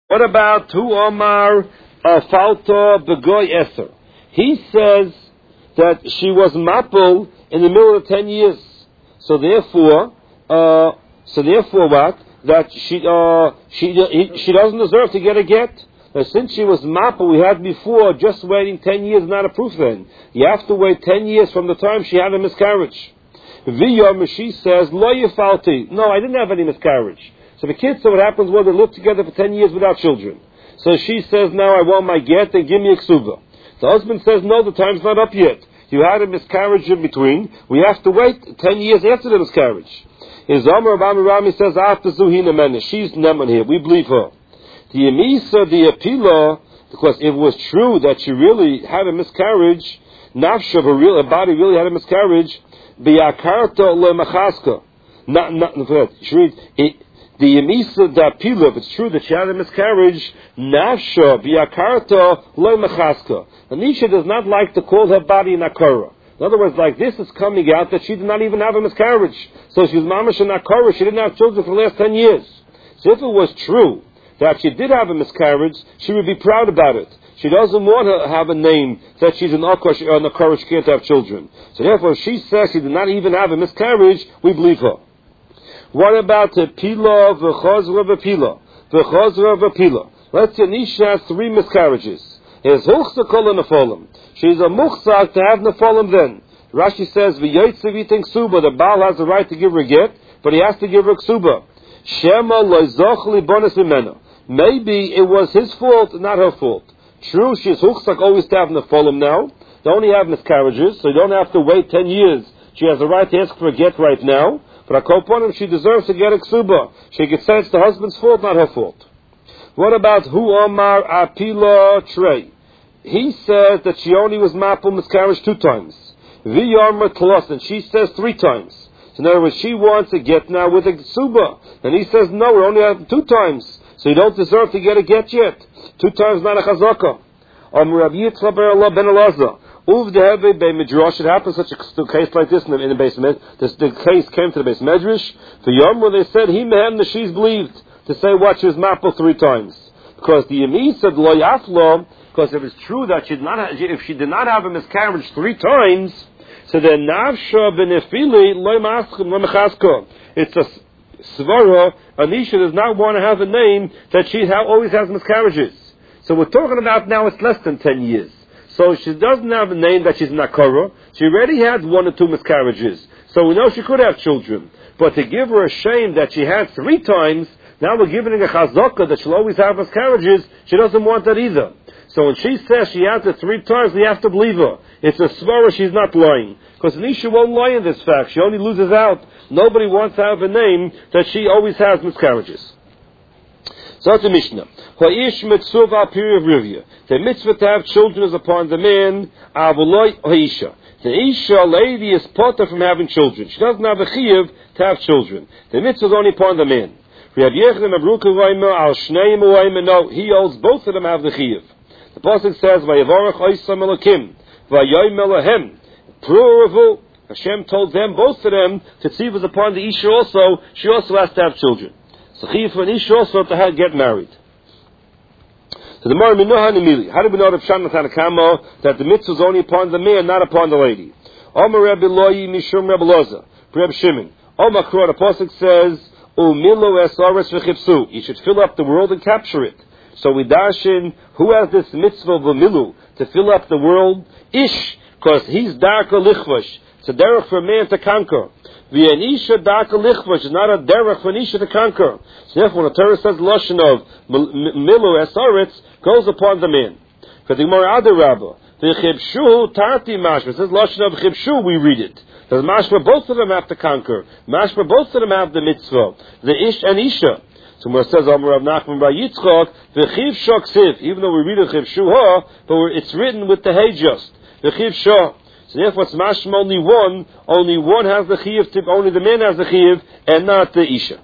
What about Hu Omar Falta Begoy Esther? He says that she was mapul in the middle of 10 years. So therefore what? That she doesn't deserve to get a get. Now, since she was mapul, we had before, just waiting 10 years is not a proof then. You have to wait 10 years from the time she had a miscarriage. V'yom, she says, Lo yifalti. No, I didn't have any miscarriage. So the kids, so what happens was they lived together for 10 years without children. So she says, now I want my get and give me a ksuba. The husband says, no, the time's not up yet. You had a miscarriage in between. We have to wait 10 years after the miscarriage. In Zomer Rami says, after Zuhina Mena, she's Neman here. We believe her. The Yemisa, the Apila, because if it was true that she really had a miscarriage, Nafsha, her body really had a miscarriage, Biyakarta le Machaska. She reads, the Yemisa Dapila, if it's true that she had a miscarriage, Nafsha Biyakarta Lo Mechaska. Anisha does not like to call her body an Akara. In other words, like this is coming out that she did not even have a miscarriage. So she was mamash an Akara, she didn't have children for the last 10 years. So if it was true that she did have a miscarriage, she would be proud about it. She doesn't want to have a name that she's an Akara, she can't have children. So therefore, if she says she did not even have a miscarriage, we believe her. What about the Pila, V'chozra v'Pila? V'chozra v'Pila. Let's say Nisha has 3 miscarriages. His Huchsa Kol Nefolim. She's a Muchsak to have Nefolim then. Rashi says, V'yoytze v'ting Ksuba. The Baal has the right to give her get, but he has to give her Ksuba. Shema loizoch libonis imena. Maybe it was his fault, not her fault. True, she's Huchsak always to have Nefolim now. They only have miscarriages, so you don't have to wait 10 years. She has the right to ask for a get right now. But Akoponim, she deserves to get a ksuba. She could say it's the husband's fault, not her fault. What about Hu Omar Apila Trey? He says that she only was mapul miscarriage 2 times. V'yarma Tlos, and she says 3 times. So in other words, she wants to get now with a ksuba. And he says, no, we only have 2 times. So you don't deserve to get a get yet. 2 times not a chazaka. Rabbi Yitzchak ben Elazar. It happened such a case like this in the base medrash. The case came to the base medrash. The Yom where they said he mehem the she's believed to say what she was mapul 3 times because the Yemi said lo yaflo because if it's true that if she did not have a miscarriage 3 times, so then nafsha benefili lo maschim lo mechasko. It's a svara. Anisha does not want to have a name that she always has miscarriages. So we're talking about now it's less than 10 years. So she doesn't have a name that she's Nakara. She already had 1 or 2 miscarriages. So we know she could have children. But to give her a shame that she had 3 times, now we're giving her a chazaka that she'll always have miscarriages. She doesn't want that either. So when she says she had it 3 times, we have to believe her. It's a svara, she's not lying. Because Anisha won't lie in this fact. She only loses out. Nobody wants to have a name that she always has miscarriages. So that's a Mishnah. Ha'ish mitzvah period of Rivya. The mitzvah to have children is upon the man, avuloi ha'isha. The isha lady is potter from having children. She doesn't have a chiyuv to have children. The mitzvah is only upon the man. No, he holds both of them have the chiyuv. The pasuk says, "Vayavarach oisam elakim, vayoym elahem." Plural. Hashem told them, both of them, to tziv is upon the isha also. She also has to have children. So chiyuv for an isha also to get married. So the Gemara Minuha Nemili. How do we know that the mitzvah is only upon the man, not upon the lady? Omer Rebbe Loyi Mishum Rebbe Loza. Rebbe Shimon. Omer Kro, the pasuk says, Umilu esaris v'chipsu. You should fill up the world and capture it. So we dash in, who has this mitzvah of Umilu, to fill up the world? Ish, because he's darka lichvash. It's a derech for a man to conquer. V'yanisha darka lichvash is not a derech for an isha to conquer. So therefore, when the Torah says lashon of milu esaritz, goes upon the man. Because the Gemara Adar Rabbah, the chibshu tarti mashma says lashon of chibshu. We read it. Because mashma both of them have to conquer. Mashma both of them have the mitzvah, the ish and isha. So when it says Amar Rav Nachman bar Yitzchak, the chivsha ksiv, even though we read it chibshu ha, but it's written with the hey just the chivsha. So therefore, it's mashma only one has the chiv. Only the man has the chiv, and not the isha.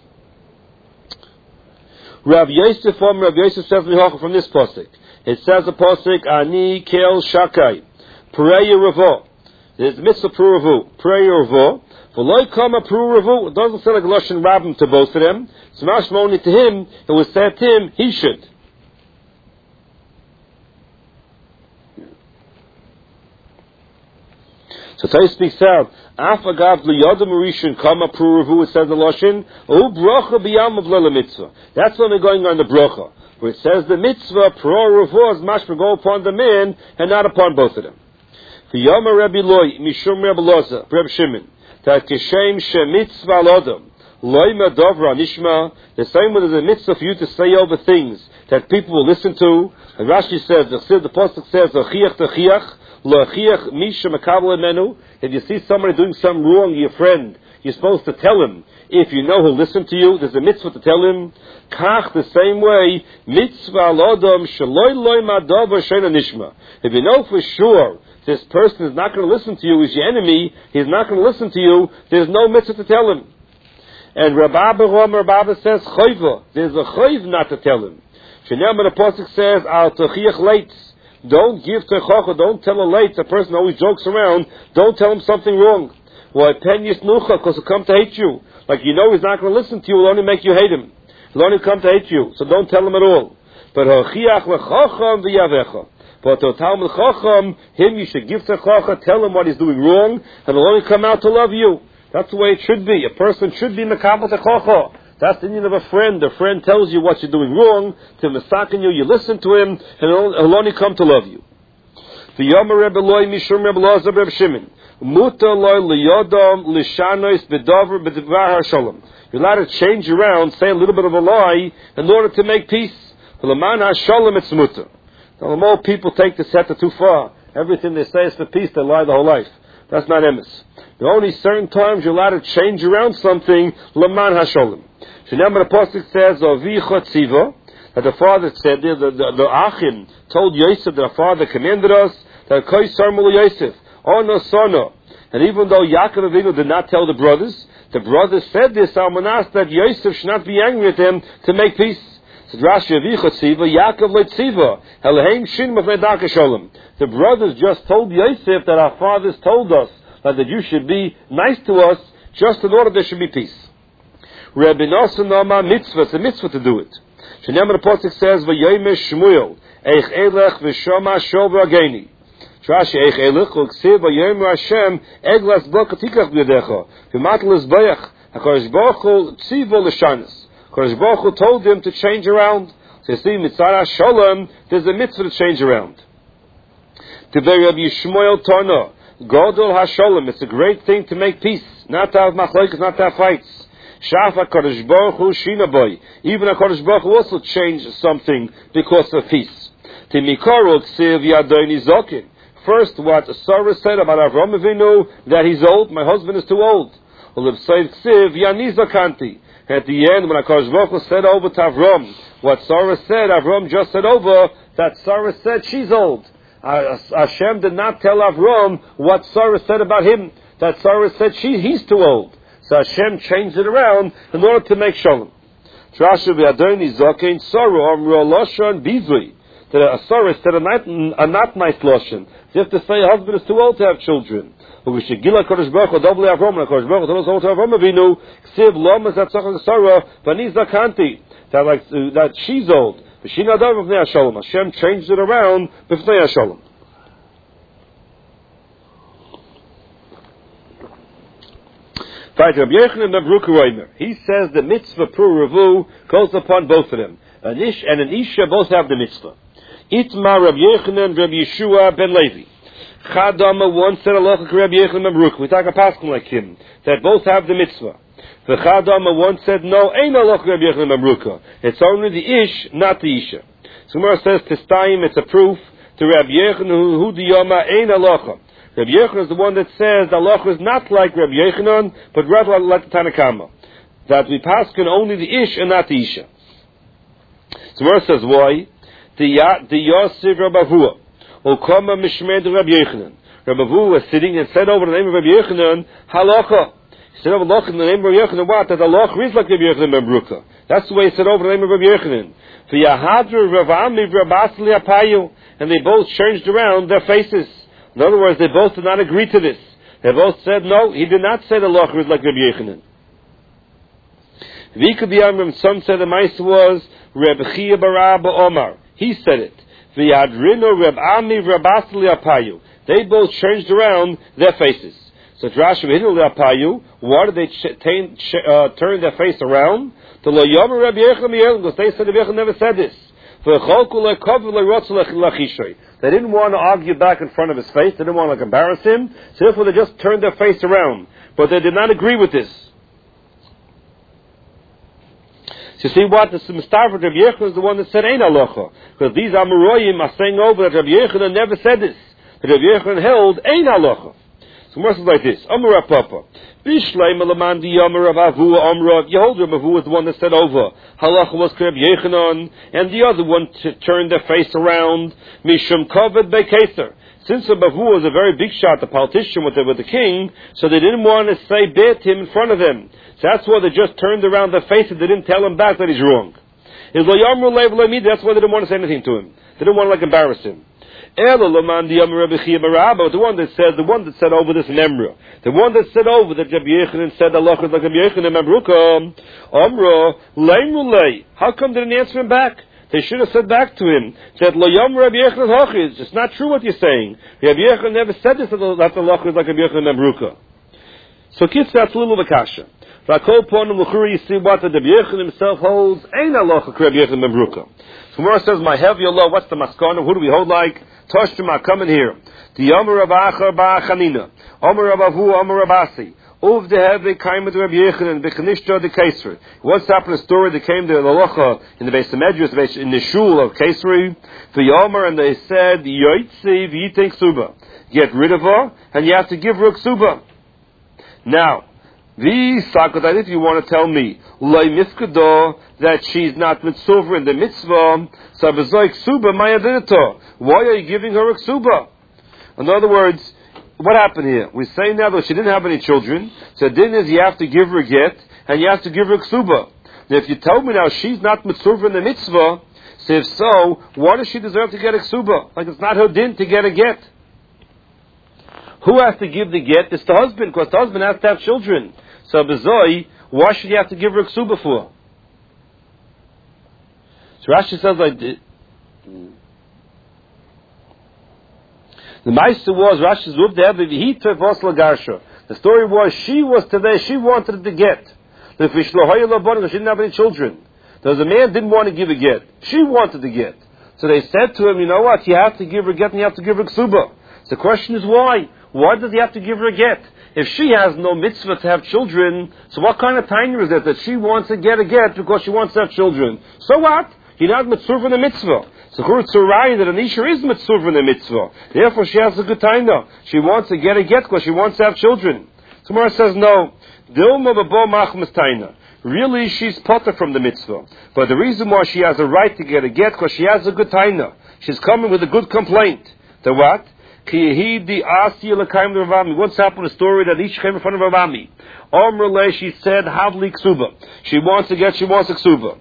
Rav Yosef says from this pasuk. It says the pasuk Ani Kel Shakai Pereya Ravo There's the mitzvah pruruvu, prayer uvu. V'loi kama pruruvu. It doesn't say like Lashon Rabbim to both of them. It's mashmoni to him. It was said to him, he should. So Tais speaks out. Afagav liyadam rishon kama pruruvu. It says the Lashon. U bracha b'yam of lela mitzvah. That's when we're going on the bracha, where it says the mitzvah pruruvu is mashma go upon the man and not upon both of them. V'yama Rabbi Loi mishum Rabbi Loza Rabbi Shimon that kishem shemitzvah lodam loy madavra nishma. The same way there's a mitzvah for you to say over things that people will listen to. And Rashi says the pasuk says achiach techiach. If you see somebody doing something wrong, your friend, you're supposed to tell him. If you know he'll listen to you, there's a mitzvah to tell him. Kach, the same way, mitzvah lodom shaloi loy madav shena nishma. If you know for sure this person is not going to listen to you, he's your enemy, he's not going to listen to you, there's no mitzvah to tell him. And Rabbi says chayva, there's a chayv not to tell him. Shenam the pasuk says al techiach leitz. Don't give techacha, don't tell a late, a person always jokes around, don't tell him something wrong. Why, pen yisnucha, because he'll come to hate you. Like you know he's not going to listen to you, he'll only make you hate him. He'll only come to hate you, so don't tell him at all. But hochiach lechacham v'yavecha. But to Talmud Chacham, him you should give techacha, tell him what he's doing wrong, and he'll only come out to love you. That's the way it should be. A person should be mekabel techacha. That's the need of a friend. A friend tells you what you're doing wrong, to misaken you, you listen to him, and he'll only come to love you. The Yomer Rebbe Loi Mishum Rebbe Loza Rebbe Shimon. Muta Loi Liyodam Lishanois Bedover Bedvar HaShalom. You're allowed to change around, say a little bit of a lie, in order to make peace. L'man HaShalom it's muta. Now, more people take this heta too far. Everything they say is for peace, they lie the whole life. That's not emes. There are only certain times you're allowed to change around something, L'man HaShalom. Shenamar the pasuk says, "Avicha tziva," that the father said, the Achim told Yosef that the father commanded us that Koi Sarmul Yosef, Ono Sono. And even though Yaakov Avinu did not tell the brothers said this Almanas that Yosef should not be angry at them to make peace. So Rashi Avicha tziva, Yaakov le tziva, Elheim Shin Mafnei Shalom. The brothers just told Yosef that our fathers told us that you should be nice to us just in order there should be peace. Rabbi Nosson Nama mitzvah, it's a mitzvah to do it. Shenam the pasuk says, "V'yomer Shmuel, eich elech v'shoma shov rageni." Rashi eich elech u'ksiv v'yomer Hashem eglas bo katikach b'yadecha v'matel esbayach HaKadosh Baruch Hu tzivo l'shanis. HaKadosh Baruch Hu told him to change around. So you see, mitzvah Shalom, there's a mitzvah to change around. To be Rabbi Shmuel Tana, Godol HaShalom, it's a great thing to make peace, not to have machlokes, not to have fights. Shafa Kodesh Baruch Hu Shinaboy. Even a Kodesh Baruch Hu also changed something because of peace. Timikoro Ksiv Yadoni Zokin. First, what Sarah said about Avram Avinu, that he's old, my husband is too old. Ksiv Yani Zakanti. At the end, when Kodesh Baruch Hu said over to Avram, what Sarah said, Avram just said over, that Sarah said she's old. Hashem did not tell Avram what Sarah said about him, that Sarah said he's too old. So Hashem changed it around in order to make shalom. Trashu v'adoni zokein sorrow amru loshon bizui. That a sorrow instead of a not nice loshon. You have to say a husband is too old to have children. But we should gila kodesh baruch hu double Avram and kodesh baruch hu double to Avram Avinu. Ksiv lomas atzachas sorrow v'ani zakanti. That she's old. V'shina davar b'fnei hashalom. Hashem changed it around b'fnei hashalom. He says the mitzvah pruruvu goes upon both of them. An ish and an isha both have the mitzvah. Itma Rabbi Yechanan, Rabbi Yeshua ben Levi. Chadama one said aloha Rabbi Yechanan ben Baruch. We talk a pasuk like him that both have the mitzvah. The Chadama one said no, ain't aloha Rabbi Yechanan ben Baruch. It's only the ish, not the isha. So Gemara says Tistayim, it's a proof to Rabbi Yechanan who the yoma ain't aloha. Rabbi Yechanan is the one that says the halacha is not like Rabbi Yechanan, but rather like the Tanakama. That we paskin only the ish and not the isha. So Gemara says why? The Yosef Rabbi Avua, Okama Mishmed Rabbi Yechanan. Rabbi Avua was sitting and said over the name of Rabbi Yechanan, halacha. He said over halacha in the name of Rabbi Yechanan, what? That the halacha is like Rabbi Yechanan ben Baruch. That's the way he said over the name of Rabbi Yechanan. V'yahadru Rav Ami Rabbi Asli Apayu, and they both changed around their faces. In other words, they both did not agree to this. They both said, no, he did not say the halacha is like Rabbi Yochanan. Some said the Maisa was Reb Chia Barabba Omar. He said it. V'yadrinu Reb Ami Reb Asli Apayu. They both changed around their faces. So Rashi V'hinu Apayu. Why did they turn their face around? To Lo Yomer Reb Yochanan, because they said Reb Yochanan never said this. They didn't want to argue back in front of his face. They didn't want to embarrass him. So therefore they just turned their face around. But they did not agree with this. So you see what? The Mistav of Rabbi Yochanan is the one that said Ein halacha. Because these Amoraim are saying over that Rabbi Yochanan never said this. That Rabbi Yochanan held Ein halacha. So more like this. Amar Papa. Bishleim Alamandi Yamar of Avu Amra. Yeholdra Avu was the one that said over. Halacha was Rabbi Yochanan. And the other one turned their face around. Mishum Kovet Bekeser. Since Avu was a very big shot, the politician with the king, so they didn't want to say bit him in front of him. So that's why they just turned around their face and they didn't tell him back that he's wrong. That's why they didn't want to say anything to him. They didn't want to embarrass him. But the one that said over this Nemra, the one that said over that Rabbi Yochanan said Allah is like Rabbi Yochanan Memruka, Amra, Leimulei. How come they didn't answer him back? They should have said back to him that Lo Yom Rabbi Yochanan Hochiz. It's not true what you're saying. Rabbi Yochanan never said this that Allah is like Rabbi Yochanan Memruka. So kids, that's a little of a kasha. Vakol ponim l'churi, you see what the Rabbi Yochanan himself holds. Ein halacha Rabbi Yochanan Memruka. So Gemara says, my heavy Allah, what's the maskana? Who do we hold like? Toshtima, come in here. The Yomer Rav Acha Bar Chanina. Omer Rav Avu, Omer Rav Asi. Uv de Heve came to Rabbi Yochanan, Bechanishta de Kesri. Once happened a story that came to the Halacha in the Beis Medrash, in the shul of Kesri. The Yomer, and they said, Yoitzi v'yiteng suba. Get rid of her, and you have to give her a ksuba. Now, if you want to tell me that she's not mitzvah in the mitzvah, why are you giving her a ksuba? In other words, what happened here? We're saying now that she didn't have any children, so the din is you have to give her a get, and you have to give her a ksuba. Now if you tell me now she's not mitzvah in the mitzvah, so if so, why does she deserve to get a ksuba? Like it's not her din to get a get. Who has to give the get? It's the husband, because the husband has to have children. So bezoi, why should you have to give her a ksuba for? So Rashi says like this. The Meister was Rashi's rub there, the story was she wanted to get. She didn't have any children. There was a man didn't want to give a get. She wanted to get. So they said to him, you know what, you have to give her a get and you have to give her a ksuba. So the question is why? Why does he have to give her a get? If she has no mitzvah to have children, so what kind of time is it that she wants to get a get because she wants to have children? So what? You're not mitzvah in the mitzvah. So it's a raya that an isha is mitzvah in the mitzvah. Therefore she has a good time now. She wants to get a get because she wants to have children. So Gemara says no. Dilma b'bo machmas taina. Really she's potter from the mitzvah. But the reason why she has a right to get a get because she has a good time now. She's coming with a good complaint. The what? Once happened a story that each came in front of Ravami. She said, Havli ksuba. She wants a ksuba.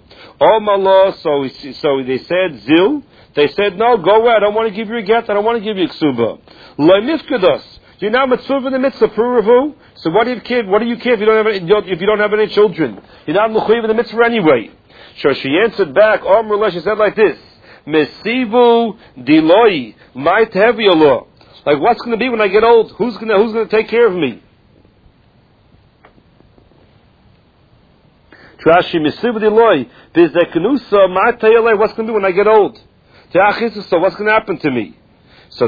So they said, Zil. They said, no, go away. I don't want to give you a get. I don't want to give you a ksuba. You're now mitzvah in the mitzvah, Puravu. So what do you care if you don't have any children? You're not mechuyev in the mitzvah anyway. So she answered back, she said like this, Mesivu diloi, might have your law. Like, what's going to be when I get old? Who's going to take care of me? What's going to be when I get old? So what's going to happen to me? So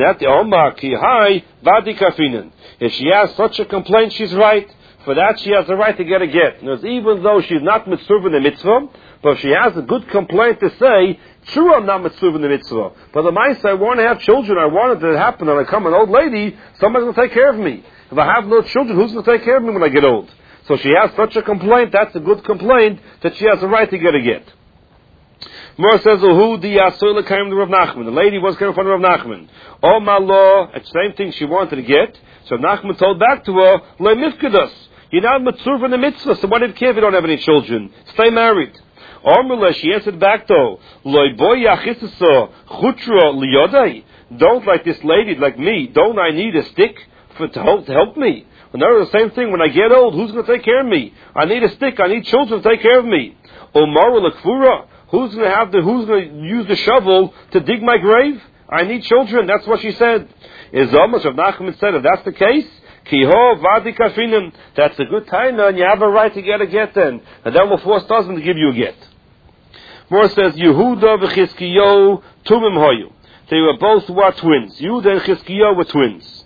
if she has such a complaint, she's right. For that, she has the right to get a get. Even though she's not mitzvah in the mitzvah, but if she has a good complaint to say, true, I'm not mitzvah in the mitzvah. But the mice, I want to have children. I want it to happen. And I come an old lady, somebody's going to take care of me. If I have no children, who's going to take care of me when I get old? So she has such a complaint. That's a good complaint that she has the right to get a get. Mor says, "Who the Yasula came to Rav Nachman? The lady was coming in front of Rav Nachman. Oh my law, it's the same thing she wanted to get. So Nachman told back to her, Le mifkadas. You're not mitzvah in the mitzvah. So what do you care if you don't have any children? Stay married." She answered back though, don't like this lady, like me, don't I need a stick to help me? And well, the same thing, when I get old, who's going to take care of me? I need a stick, I need children to take care of me. Omar l'kfura, who's going to use the shovel to dig my grave? I need children, that's what she said. Is almost Rav Nachman said, if that's the case, Kiho vadi kafinim, that's a good time, and you have a right to get a get then. And then we'll force the husband to give you a get. More says, Yehuda v'Chizkiyahu tumim hoyu. They were both twins. Yehuda and Chizkiyahu were twins.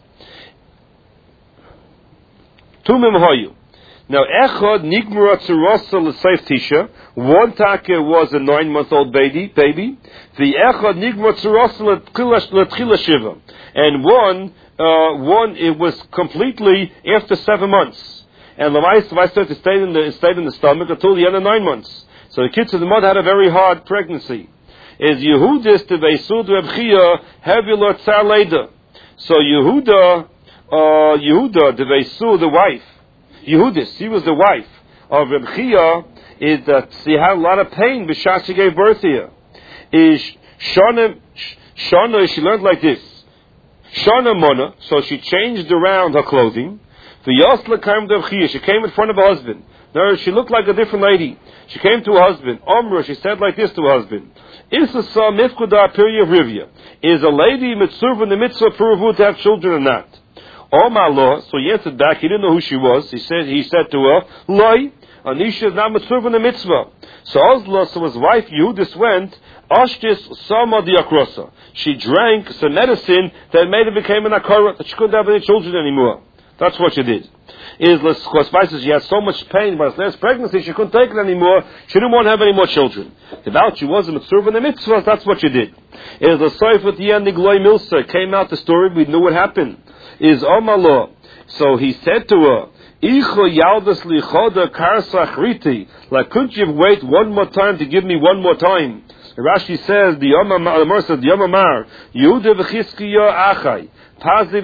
Tumim hoyu. Now, Echad nigmura tzurosa l'seif tisha. One take was a 9-month-old baby. The Echad nigmura tzurosa l'tchila shiva. And one it was completely after 7 months. And the mice started to stay in the stomach until the end of 9 months. So the kids of the mother had a very hard pregnancy. Is Yehudis to Beisud Reb Chia Hevilot Tsar Leda. So Yehuda the Beisud, the wife. Yehudis, she was the wife of Reb Chia, is that she had a lot of pain b'shas she gave birth here. Is Shana, she learned like this. Shana Mona, so she changed around her clothing. The Yosla came to Reb Chia, she came in front of her husband. No, she looked like a different lady. She came to her husband. Omra, she said like this to her husband. Isasa mifkuda period rivya. Is a lady mitzvah in the mitzvah puravu to have children or not? Oh my Lord. So he answered back, he didn't know who she was. He said to her, Loi, Anisha is not mitzvah in the mitzvah. So Ozla, so his wife Yehudis went, Ashtis sama diakrosa. She drank some medicine that made her become an akara, that she couldn't have any children anymore. That's what she did. Because she had so much pain by her last pregnancy, she couldn't take it anymore. She didn't want to have any more children. About she was a mitzvah in the mitzvah, that's what she did. Is the Seif at the end, Nigloi Milsa, came out the story, we knew what happened. Is Omalo. So he said to her, Icho yaldas lichoda karsachriti. Like, couldn't you wait one more time to give me one more time? Rashi says, the Yomamar, Yehuda v'Chizkiyahu achai.